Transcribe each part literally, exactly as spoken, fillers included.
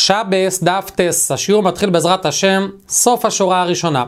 שבס דף טס, השיעור מתחיל בעזרת השם, סוף השורה הראשונה.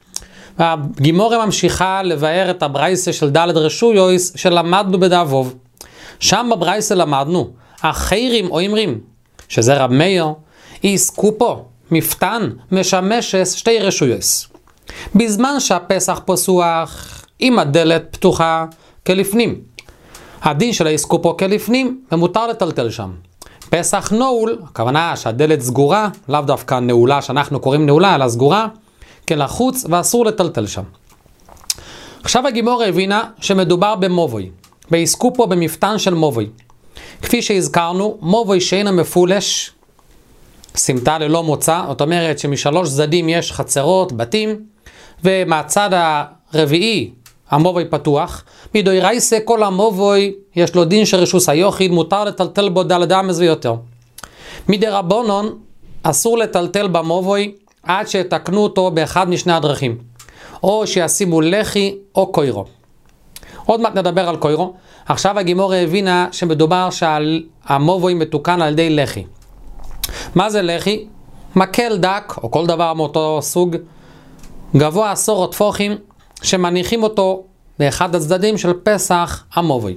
הגימורה ממשיכה לבאר את הברייסה של ד' רשויוס שלמדנו בדאבוב. שם בברייסה למדנו, החיירים או אמרים, שזה רב מאיר, עסקו פה, מפתן, משמשס שתי רשויוס. בזמן שהפסח פסוח, עם הדלת פתוחה כלפנים. הדין של העסקו פה כלפנים, ומותר לטלטל שם. פסח נעול, הכוונה שהדלת סגורה, לאו דווקא נעולה שאנחנו קוראים נעולה, אלא סגורה, כלחוץ ואסור לטלטל שם. עכשיו הגימורה הבינה שמדובר במובוי, בעסקו פה במפתן של מובוי. כפי שהזכרנו, מובוי שאינה מפולש, סמטה ללא מוצא, זאת אומרת שמשלוש צדדים יש חצרות, בתים, ומהצד הרביעי המובוי פתוח, מדוי רייסה כל המובוי יש לו דין של רשוס היוחיד, מותר לטלטל בו דלת אמס ויותר. מדי רבונון אסור לטלטל במובוי עד שיתקנו אותו באחד משני הדרכים, או שישימו לחי או קוירו. עוד מעט נדבר על קוירו. עכשיו הגימורה הבינה שמדובר שהמובוי מתוקן על ידי לחי. מה זה לחי? מקל דק, או כל דבר מאותו סוג, גבוה עשור טפוחים, שמניחים אותו באחד הצדדים של פסח המובוי.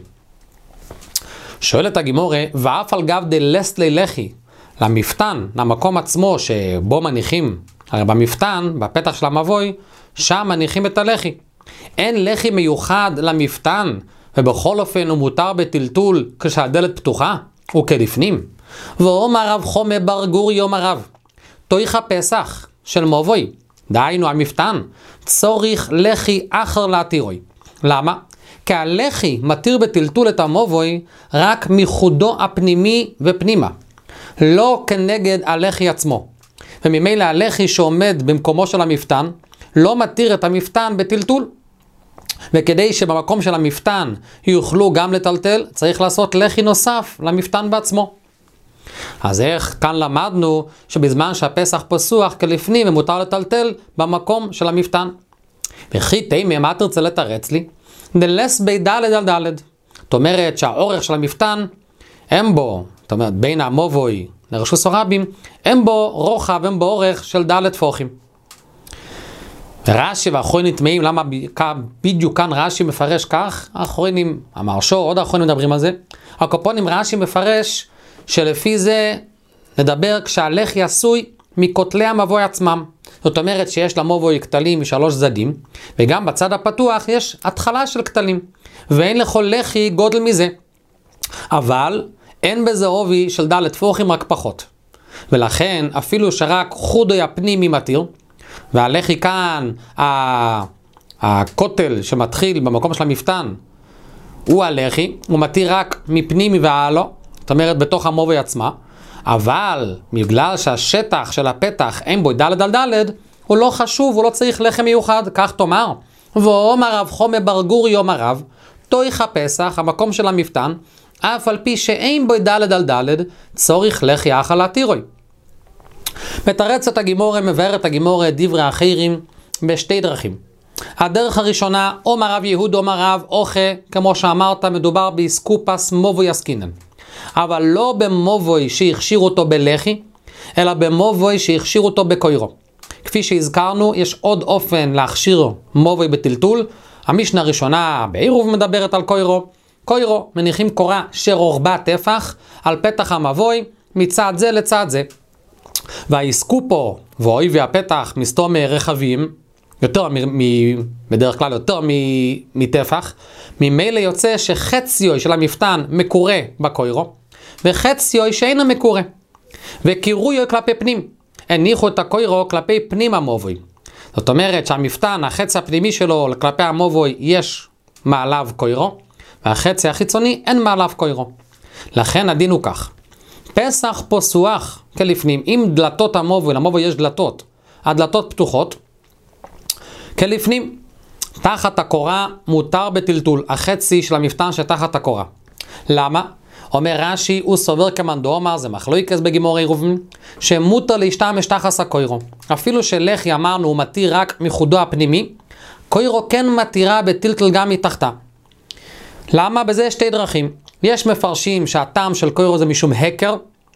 שואלת הגימורה, ואף על גב דלסלי לחי, למפתן, למקום עצמו שבו מניחים, הרי במפתן, בפתח של המבוי, שם מניחים את הלחי. אין לחי מיוחד למפתן, ובכל אופן הוא מותר בטלטול כשהדלת פתוחה, וכלפנים. ואומר רב חומה בר גור יום הרב, תויך פסח של מבוי, דהיינו המפתן, צוריך לחי אחר להתירוי. למה? כי הלחי מתיר בטלטול את המובוי רק מחודו הפנימי ופנימה, לא כנגד הלחי עצמו. וממילא הלחי שעומד במקומו של המפתן, לא מתיר את המפתן בטלטול. וכדי שבמקום של המפתן יוכלו גם לטלטל, צריך לעשות לחי נוסף למפתן בעצמו. אז איך כאן למדנו שבזמן שהפסח פסוח כלפנים ומותר לטלטל במקום של המפתן. וכי תימא, מה תרצה לתרץ לי? דלס בי דלת על דלת. זאת אומרת שהאורך של המפתן, אין בו, זאת אומרת בין המובוי לרשוס הרבים, אין בו רוחב, אין בו אורך של דלת פוחים. רש"י והאחרונים נטמעים, למה בדיוק כאן רש"י מפרש כך? האחרונים, המרשו, עוד האחרונים מדברים על זה. הקופונים רש"י מפרש שלפי זה נדבר כשהלחי עשוי מכותלי המבוי עצמם. זאת אומרת שיש למובוי כתלים משלוש צדדים, וגם בצד הפתוח יש התחלה של כתלים, ואין לכל לחי גודל מזה. אבל אין בזה עובי של דלת פוחים, רק פחות. ולכן אפילו שרק חודוי הפנימי מתיר, והלחי כאן, הכותל שמתחיל במקום של המפתן, הוא הלחי, הוא מתיר רק מפנימי והעלו, זאת אומרת בתוך המובוי עצמה, אבל בגלל שהשטח של הפתח אין בו דלת על דלת, הוא לא חשוב, הוא לא צריך לחם מיוחד, כך תאמר. ואומר רב חומה בר גור יום הרב, תויך הפסח, המקום של המפתן, אף על פי שאין בו דלת על דלת, צוריך לחי אחר להתירוי. מתרצת הגימורה, מבארת הגימורה דברי החיירים בשתי דרכים. הדרך הראשונה, אומר רב יהוד, אומר רב אוכה, כמו שאמרת, מדובר באסקופס מובוי עסקינן. אבל לא במובוי שהכשיר אותו בלחי, אלא במובוי שהכשיר אותו בקוירו. כפי שהזכרנו, יש עוד אופן להכשיר מובוי בטלטול. המשנה הראשונה בעירוב מדברת על קוירו. קוירו מניחים קורה שרוחבה טפח על פתח המבוי מצד זה לצד זה. והעסקו פה ואוי והפתח מסתום רחבים, יותר מ, מ, בדרך כלל יותר מ, מטפח, ממילא יוצא שחציו של המפתן מקורה בקוירו, וחציו שאינו מקורה. וקירויו כלפי פנים. הניחו את הקוירו כלפי פנים המובוי. זאת אומרת שהמפתן, החצי הפנימי שלו כלפי המובוי יש מעליו קוירו, והחצי החיצוני אין מעליו קוירו. לכן הדין הוא כך. פסח פסוח כלפנים, אם דלתות המובוי, למובוי יש דלתות, הדלתות פתוחות, כלפנים, תחת הקורה מותר בטלטול, החצי של המפתן שתחת הקורה. למה? אומר רש"י, הוא סובר כמאן דאמר, זה מחלוקת בגימורי עירובין, שמותר להשתמש תחת הקוירו. אפילו שלחי אמרנו הוא מתיר רק מחודו הפנימי, קוירו כן מתירה בטלטול גם מתחתה. למה? בזה שתי דרכים. יש מפרשים שהטעם של קוירו זה משום הקר,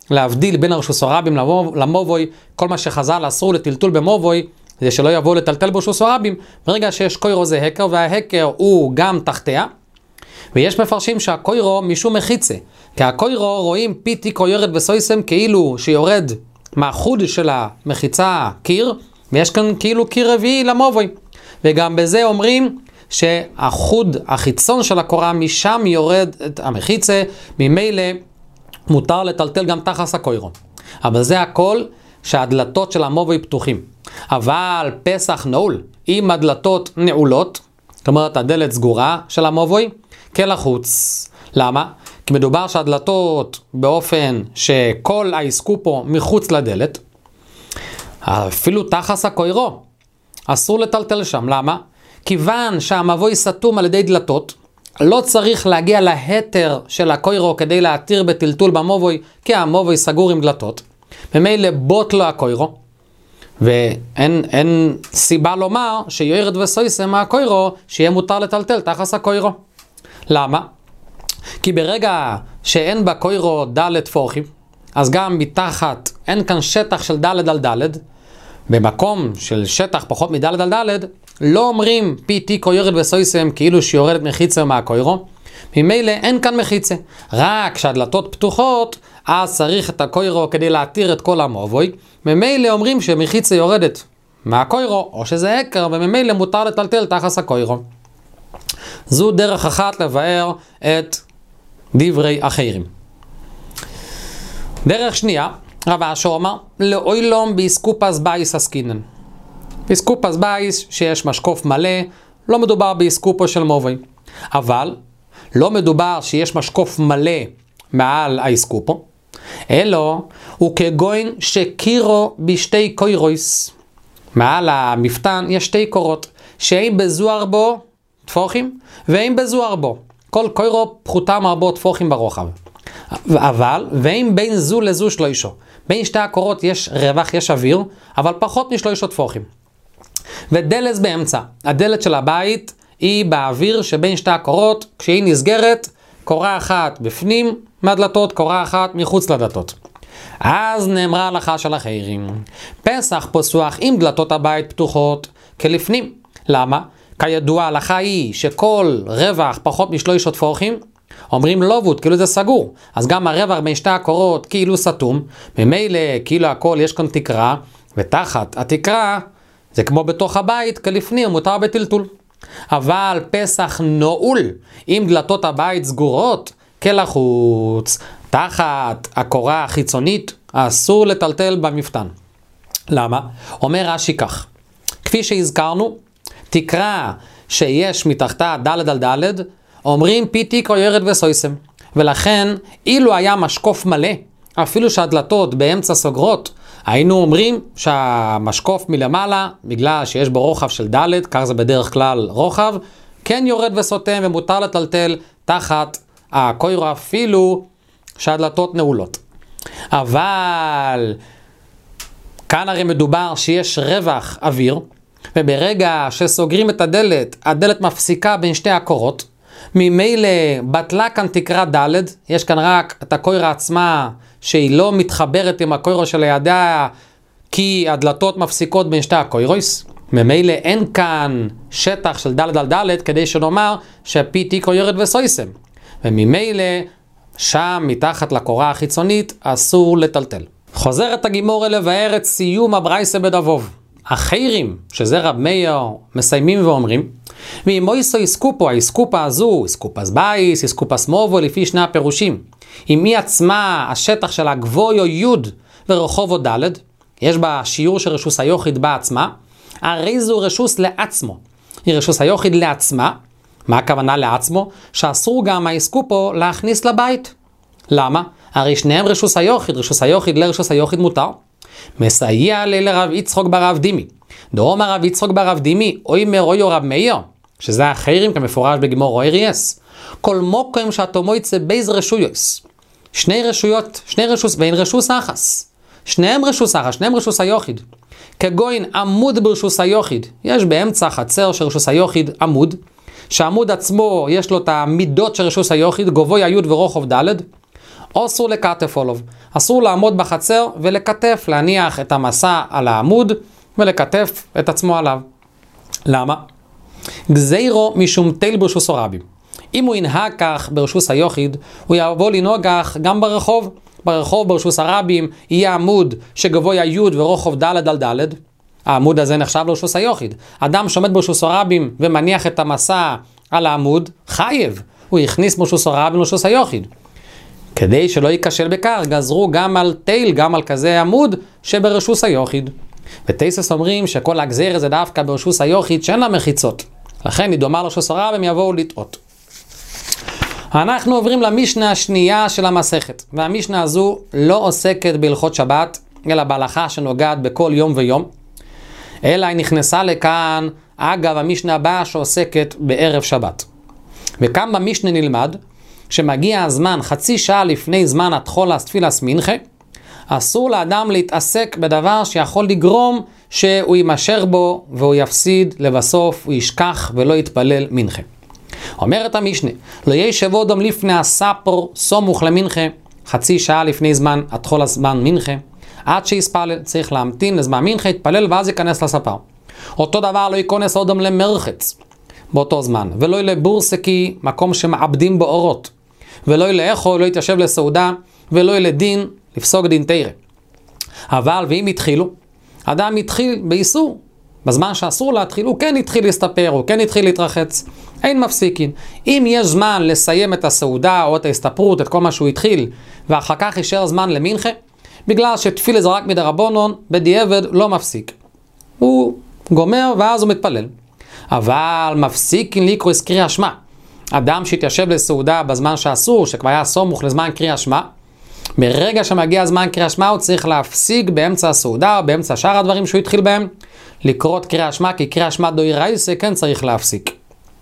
להבדיל בין הרשוס הרבים למובוי, כל מה שחז"ל אסור לטלטול במובוי, זה שלא יבואו לטלטל ברשוס הרבים, ברגע שיש קוירו זה הקר, וההקר הוא גם תחתיה, ויש מפרשים שהקוירו משום מחיצה, כי הקוירו רואים פיתיקו יורד וסויסם כאילו שיורד מהחוד של המחיצה קיר, ויש כאן כאילו קיר רביעי למובוי, וגם בזה אומרים שהחוד החיצון של הקורה משם יורד את המחיצה, ממילא מותר לטלטל גם תחת הקוירו. אבל זה הכל שהדלתות של המובוי פתוחים. אבל פסח נעול, אם הדלתות נעולות, זאת אומרת הדלת סגורה של המובוי, כלחוץ. למה? כי מדובר שהדלתות באופן שכל העסקו פה מחוץ לדלת, אפילו תחת הקוירו, אסור לטלטל שם. למה? כיוון שהמבוי סתום על ידי דלתות, לא צריך להגיע להתר של הקוירו כדי להתיר בטלטול במובוי, כי המובוי סגור עם דלתות. ממילא בוט לו הקוירו, ואין אין סיבה לומר שיורד וסויסם מהקוירו, שיהיה מותר לטלטל תחת הקוירו. למה? כי ברגע שאין בקוירו דלת פורחים, אז גם מתחת אין כאן שטח של דלת על דלת, במקום של שטח פחות מדלת על דלת, לא אומרים פי תיקו יורד וסויסם כאילו שיורדת מחיצה מהקוירו, ממילא אין כאן מחיצה. רק כשהדלתות פתוחות, אז צריך את הקוירו כדי להתיר את כל המובוי, ממילא אומרים שמחיצה יורדת מהקוירו, או שזה הקר, וממילא מותר לטלטל תחת הקוירו. זו דרך אחת לבאר את דברי אחרים. דרך שנייה, רב אשר אומר, לאוילום באסקופס בייס עסקינן. באסקופס בייס שיש משקוף מלא, לא מדובר באסקופו של מובוי. אבל לא מדובר שיש משקוף מלא מעל האסקופו, אלא הוא כגוין שקירו בשתי קוירויס. מעל המפתן יש שתי קורות, שאין בזוהר בו תפוחים, ואין בזוהר בו. כל קוירו פחותם הרבה תפוחים ברוחב. אבל, ואין בין זו לזו שלוישו. בין שתי הקורות יש רווח, יש אוויר, אבל פחות משלוישו תפוחים. ודלת באמצע. הדלת של הבית היא באוויר שבין שתי הקורות, כשהיא נסגרת, קורה אחת בפנים מהדלתות, קורה אחת מחוץ לדלתות. אז נאמרה הלכה של אחרים. פסח פסוח עם דלתות הבית פתוחות כלפנים. למה? כידוע ההלכה היא שכל רווח פחות משלושה תפוחים, אומרים לובוט, כאילו זה סגור. אז גם הרווח בין שתי הקורות כאילו סתום, ממילא כאילו הכל יש כאן תקרה, ותחת התקרה זה כמו בתוך הבית, כלפנים מותר בטלטול. אבל פסח נעול, אם דלתות הבית סגורות, כלחוץ, תחת הקורה החיצונית, אסור לטלטל במפתן. למה? אומר רש"י כך, כפי שהזכרנו, תקרה שיש מתחתה דלת על דלת, אומרים פי תיקו יורד וסויסם. ולכן, אילו היה משקוף מלא, אפילו שהדלתות באמצע סוגרות, היינו אומרים שהמשקוף מלמעלה, בגלל שיש בו רוחב של דלת, כך זה בדרך כלל רוחב, כן יורד וסותם ומותר לטלטל תחת הקוירו אפילו שהדלתות נעולות. אבל כאן הרי מדובר שיש רווח אוויר, וברגע שסוגרים את הדלת, הדלת מפסיקה בין שתי הקורות, ממילא בטלה כאן תקרה ד', יש כאן רק את הקוירה עצמה שהיא לא מתחברת עם הקוירו של הידיה, כי הדלתות מפסיקות בין שתי הקוירויס, ממילא אין כאן שטח של ד' על ד' כדי שנאמר שפי תיקו יורד וסויסם, וממילא שם מתחת לקורה החיצונית אסור לטלטל. חוזרת הגימורה לבאר את סיום הברייסה בדבוב. אחרים, שזה רב מאיר, מסיימים ואומרים, ואמויסו איסקופו, האיסקופה הזו, איסקופס בייס, איסקופס מובו, לפי שני הפירושים. אם היא עצמה, השטח של הגבויו יוד ורחובו דלת, יש בה שיעור של רשוס היוחיד בעצמה, הרי זו רשוס לעצמו. היא רשוס היוחיד לעצמה. מה הכוונה לעצמו? שאסור גם האיסקופו להכניס לבית. למה? הרי שניהם רשוס היוחיד, רשוס היוחיד לרשוס היוחיד מותר. מסייע לי לרב יצחוק ברב דימי. דרום הרב יצחוק ברב דימי, אוי מרוי רב מאיר, שזה האחרים כמפורש בגמור רוי ריאס. כל מוקם שאתו יצא בייז רשויוס. שני רשויות, שני רשוס, ואין רשוס אחס. שניהם רשוס אחס, שניהם רשוס היוחיד. כגוין עמוד ברשוס היוחיד. יש באמצע חצר של רשוס היוחיד עמוד, שהעמוד עצמו יש לו את המידות של רשוס היוחיד, גובוי היוד ורוחב דלת, אסור לקטף עליו. אסור לעמוד בחצר ולקטף, להניח את המסע על העמוד ולקטף את עצמו עליו. למה? גזירו משום תל ברשוס הרבים. אם הוא ינהג כך ברשוס היוחיד, הוא יבוא לנהוג כך גם ברחוב. ברחוב ברשוס הרבים יהיה עמוד שגבוה י' ורוחב ד' על ד'. העמוד הזה נחשב לרשוס היוחיד. אדם שעומד ברשוס הרבים ומניח את המסע על העמוד, חייב. הוא הכניס ברשוס הרבים לרשוס היוחיד. כדי שלא ייכשל בכך, גזרו גם על תל, גם על כזה עמוד שברשוס היוחיד. ותייסס אומרים שכל הגזיר זה דווקא ברשוס היוחיד שאין לה מחיצות. לכן נדומה לרשוס הרבים יבואו לטעות. אנחנו עוברים למשנה השנייה של המסכת, והמשנה הזו לא עוסקת בהלכות שבת, אלא בהלכה שנוגעת בכל יום ויום, אלא היא נכנסה לכאן אגב המשנה הבאה שעוסקת בערב שבת. וכאן במשנה נלמד שמגיע הזמן חצי שעה לפני זמן התחולת תפילת מנחה, אסור לאדם להתעסק בדבר שיכול לגרום שהוא יימשך בו והוא יפסיד, לבסוף הוא ישכח ולא יתפלל מנחה. אומרת המשנה, לא ישב אדם לפני הספר סמוך למנחה, חצי שעה לפני זמן התחולת זמן מנחה, עד שיספלל, צריך להמתין לזמן מנחה, יתפלל ואז ייכנס לספר. אותו דבר לא ייכנס אדם למרחץ באותו זמן, ולא לבורסקי, מקום שמעבדים בו אורות, ולא לאכול, לא יתיישב לסעודה, ולא לדין, לפסוק דין תירה. אבל ואם התחילו, אדם התחיל באיסור, בזמן שאסור להתחיל, הוא כן התחיל להסתפר, הוא כן התחיל להתרחץ, אין מפסיקין. אם יש זמן לסיים את הסעודה או את ההסתפרות, את כל מה שהוא התחיל, ואחר כך יישאר זמן למנחה, בגלל שתפילה זה רק מדרבנן, בדיעבד לא מפסיק. הוא גומר ואז הוא מתפלל. אבל מפסיקין לקרוא קריאת שמע. אדם שהתיישב לסעודה בזמן שאסור, שכבר היה סמוך לזמן קריאת שמע, ברגע שמגיע זמן קריאת שמע הוא צריך להפסיק באמצע הסעודה או באמצע שאר הדברים שהוא התחיל בהם, לקרוא קריאת שמע, כי קריאת שמע דאורייתא כן צריך להפסיק.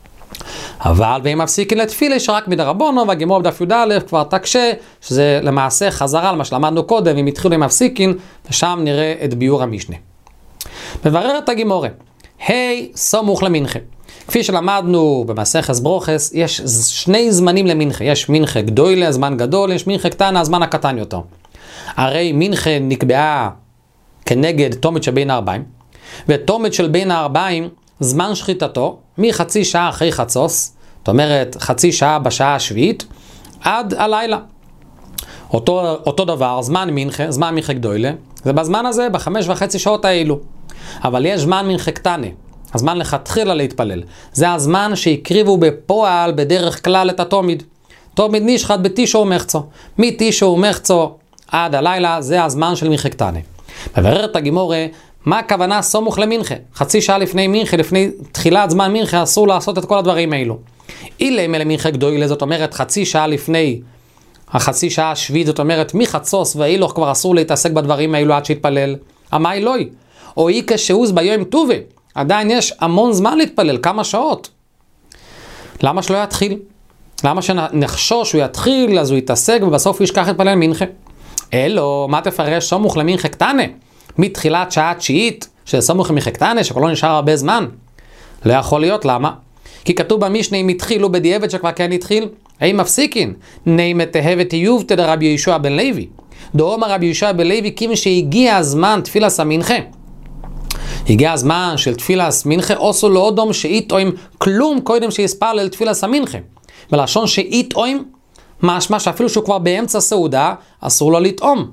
אבל ואם מפסיקין לתפילה שרק מדרבנן, והגמרא בדף י"א כבר תקשה, שזה למעשה חזרה למה שלמדנו קודם, אם התחילו עם מפסיקין, ושם נראה את ביאור המשנה. מבררת הגמרא, היי סמוך למנחה. כפי שלמדנו במסכת ברוכס, יש שני זמנים למנחה. יש מנחה גדולה, זמן גדול, יש מנחה קטנה, הזמן הקטן יותר. הרי מנחה נקבעה כנגד תומת של בין הארבעים, ותומת של בין הארבעים, זמן שחיטתו, מחצי שעה אחרי חצוס, זאת אומרת חצי שעה בשעה השביעית, עד הלילה. אותו, אותו דבר, זמן מנחה, זמן מנחה גדולה, זה בזמן הזה, בחמש וחצי שעות האלו. אבל יש זמן מנחה קטנה, הזמן לכתחילה להתפלל. זה הזמן שהקריבו בפועל בדרך כלל את התומיד. תומיד נשחט בתישו ומחצו. מתישו ומחצו עד הלילה, זה הזמן של מנחה קטנה. מבררת הגמרא, מה הכוונה סמוך למנחה? חצי שעה לפני מנחה, לפני תחילת זמן מנחה, אסור לעשות את כל הדברים האלו. אילם אלה מנחה גדולה, זאת אומרת חצי שעה לפני החצי שעה השביעית, זאת אומרת מחצוס ואילוך כבר אסור להתעסק בדברים האלו עד שיתפלל. אמה אלוהי, או אי כשהוז ביום טובה, עדיין יש המון זמן להתפלל, כמה שעות. למה שלא יתחיל? למה שנחשוש שהוא יתחיל, אז הוא יתעסק ובסוף הוא ישכח להתפלל מנחה? אלו, מה תפרש סמוך למנחה קטנה? מתחילת שעה תשיעית, שזה סמוך למנחה קטנה, שכל לא נשאר הרבה זמן. לא יכול להיות, למה? כי כתוב במשנה, אם התחילו בדיעבד שכבר כן התחיל, האם מפסיקין? נעימה תהבת יובתא דרבי יהושע בן לוי. דאמר רבי יהושע בן לוי, כיוון שהגיע הזמן תפילת המנחה. הגיע הזמן של תפילת מנחה, עשו לו אדם שיטעם כלום קודם שיספלל תפילת המנחה. בלשון שיטעם, משמע שאפילו שהוא כבר באמצע סעודה, אסור לו לטעום.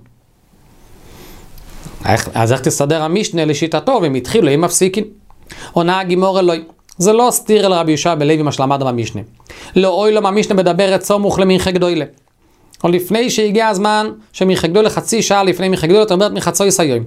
אז איך תסדר המשנה לשיטתו, והם התחילו, הם מפסיקים. עונה הגמרא אלוהי. זה לא סתיר אל רבי יהושע בן לוי מה שלמד במשנה. לא אוי לו המשנה מדברת סמוך למנחה גדולה. או לפני שהגיע הזמן שמנחה גדולה, חצי שעה לפני מנחה גדולה, זאת אומרת מחצות היום.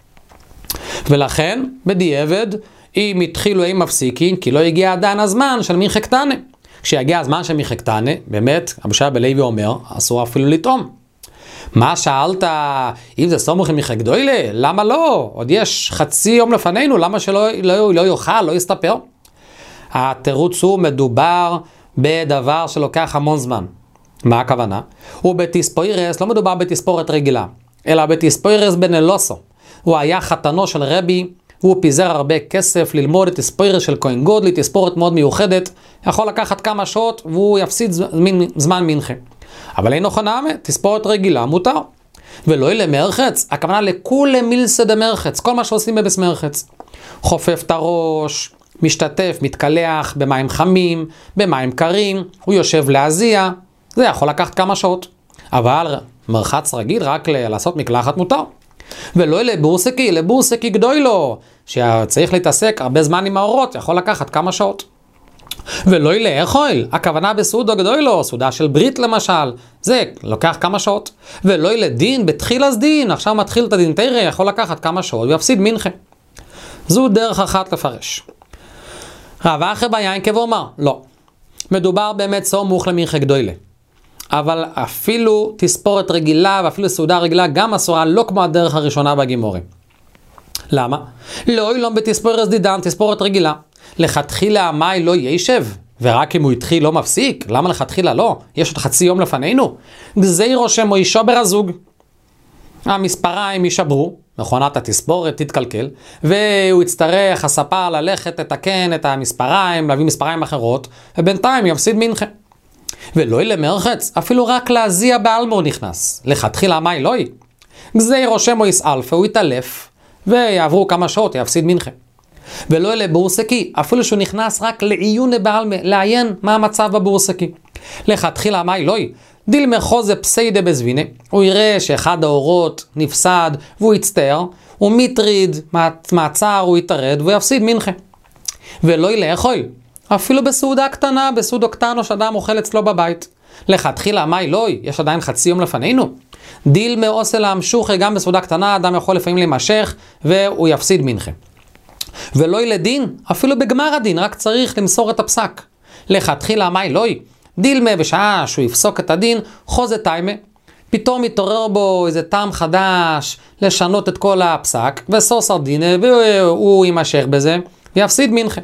ולכן, בדיעבד, אם התחילו הם מפסיקים, כי לא הגיע עדיין הזמן של מנחה קטנה. כשיגיע הזמן של מנחה קטנה, באמת, רבי יהושע בן לוי אומר, אסור אפילו לטעום. מה שאלת, אם זה סמוך למנחה גדולה, למה לא? עוד יש חצי יום לפנינו, למה שלא לא, לא יאכל, לא יסתפר? התירוץ הוא מדובר בדבר שלוקח המון זמן. מה הכוונה? הוא בתספוירס, לא מדובר בתספורת רגילה, אלא בתספוירס בן אלוסו. הוא היה חתנו של רבי, הוא פיזר הרבה כסף ללמוד את תספוירס של כהן גודלי, תספורת מאוד מיוחדת, יכול לקחת כמה שעות והוא יפסיד זמן מנחה. אבל אין אוכל נעמה, תספורת רגילה מותר. ולא יהיה למרחץ, הכוונה לכולי מילסא דמרחץ, כל מה שעושים בבס מרחץ. חופף את הראש, משתתף, מתקלח במים חמים, במים קרים, הוא יושב להזיע, זה יכול לקחת כמה שעות. אבל מרחץ רגיל רק לעשות מקלחת מותר. ולא יהיה לבורסקי, לבורסקי גדוי לו, שצריך להתעסק הרבה זמן עם האורות, יכול לקחת כמה שעות. ולא יהיה לאכול, הכוונה בסעודה גדוי לו, סעודה של ברית למשל, זה לוקח כמה שעות. ולא יהיה לדין, בתחיל אז דין, עכשיו מתחיל את הדין תרא, יכול לקחת כמה שעות, ויפסיד מנחה. זו דרך אחת לפרש. רב אחר ביין כבומר, לא. מדובר באמת צום מוכלה מנחה גדוי לה. אבל אפילו תספורת רגילה ואפילו סעודה רגילה גם אסורה, לא כמו הדרך הראשונה בגימורים. למה? לא אילום בתספורת דידן, תספורת רגילה. לכתחילה המאי לא יישב, ורק אם הוא התחיל לא מפסיק. למה לכתחילה לא? יש עוד חצי יום לפנינו. גזירו שמו ישובר הזוג. המספריים יישברו, מכונת התספורת תתקלקל, והוא יצטרך הספר ללכת לתקן את המספריים, להביא מספריים אחרות, ובינתיים יפסיד מנחה. ולא יהיה למרחץ, אפילו רק להזיע באלמור נכנס. לכתחילה המאי לא יהיה. גזירו שמו יסאלפה, הוא יתעלף, ויעברו כמה שעות, יפסיד מנחה. ולא יהיה לבורסקי, אפילו שהוא נכנס רק לעיון בעלמה, לעיין מה המצב בבורסקי. לכתחילה המאי לא יהיה. דיל מחוזה פסיידה בזבינה, הוא יראה שאחד האורות נפסד, והוא יצטער, הוא מטריד, מעצר, הוא יתרד, והוא יפסיד מנחה. ולא יהיה לאכול. אפילו בסעודה קטנה, בסעודו קטנו שאדם אוכל אצלו בבית. לכתחילה המאי לא יהיה, יש עדיין חצי יום לפנינו. דיל מעושה להמשוך, גם בסעודה קטנה, אדם יכול לפעמים להימשך, והוא יפסיד מנחה. ולא יהיה לדין, אפילו בגמר הדין, רק צריך למסור את הפסק. לכתחילה המאי לא יהיה. דילמה בשעה שהוא יפסוק את הדין, חוזה טיימה, פתאום יתעורר בו איזה טעם חדש, לשנות את כל הפסק, וסוסר דינה, והוא יימשך בזה, ויפסיד מנחה.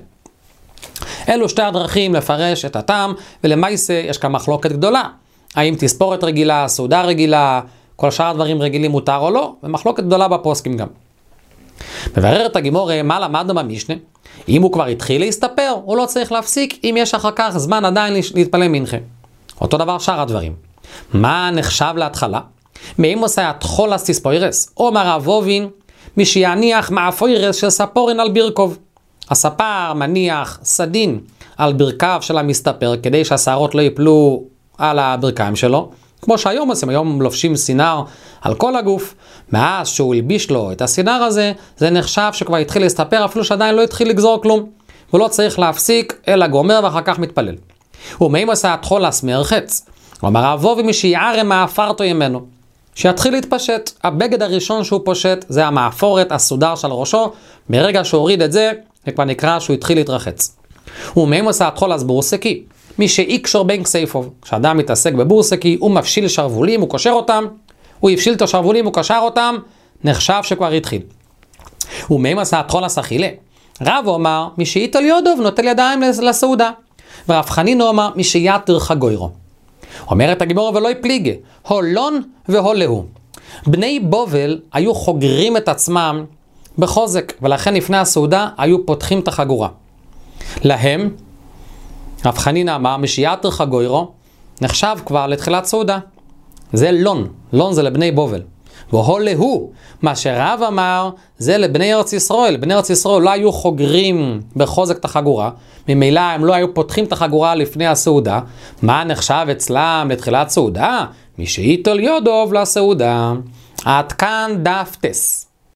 אלו שתי הדרכים לפרש את הטעם, ולמעשה יש כאן מחלוקת גדולה. האם תספורת רגילה, סעודה רגילה, כל שאר הדברים רגילים מותר או לא, ומחלוקת גדולה בפוסקים גם. מברר את הגימור, מה למדנו במשנה? אם הוא כבר התחיל להסתפר, הוא לא צריך להפסיק, אם יש אחר כך זמן עדיין להתפלל מנחה. אותו דבר שאר הדברים. מה נחשב להתחלה? מאם עושה התחולס תספוירס, או מרבובין, מי שיניח מאפוירס של ספורין על בירקוב. הספר מניח סדין על ברכיו של המסתפר, כדי שהשערות לא ייפלו על הברכיים שלו, כמו שהיום עושים, היום לובשים סינר על כל הגוף. מאז שהוא הלביש לו את הסינר הזה, זה נחשב שכבר התחיל להסתפר, אפילו שעדיין לא התחיל לגזור כלום, ולא צריך להפסיק, אלא גומר ואחר כך מתפלל. ומאם עושה התחולס מרחץ, הוא אמר אבו ומי שיערם מאפרתו ימנו, שיתחיל להתפשט. הבגד הראשון שהוא פושט זה המאפורת, הסודר של ראשו, ברגע שהוא הוריד את זה, זה כבר נקרא שהוא התחיל להתרחץ. ומאם עושה התחולס בורסקי, מי שיקשור בין כסייפוב, כשאדם מתעסק בבורסקי, הוא מפשיל שרבולים, הוא קושר אותם, הוא יפשיל את השרבולים, הוא קשר אותם, נחשב שכבר התחיל. ומאם עשה התחולס אכילה, רב אומר, מי שיטול יודוב נוטל ידיים לסעודה, ורב חנין אומר, מי שיתר חגוירו. אומרת הגימור ולא יפליגה, הולון והולהו. בני בובל היו חוגרים את עצמם בחוזק, ולכן לפני הסעודה היו פותחים את החגורה. להם, רב חנין אמר, מי שיתר חגוירו, נחשב כבר לתחילת סעודה. זה לון, לון זה לבני בובל. והולהו, מה שרב אמר, זה לבני ארץ ישראל. בני ארץ ישראל לא היו חוגרים בחוזק את החגורה, ממילא הם לא היו פותחים את החגורה לפני הסעודה. מה נחשב אצלם לתחילת סעודה? מי שיטול יודוב לסעודה. עד כאן דף טס.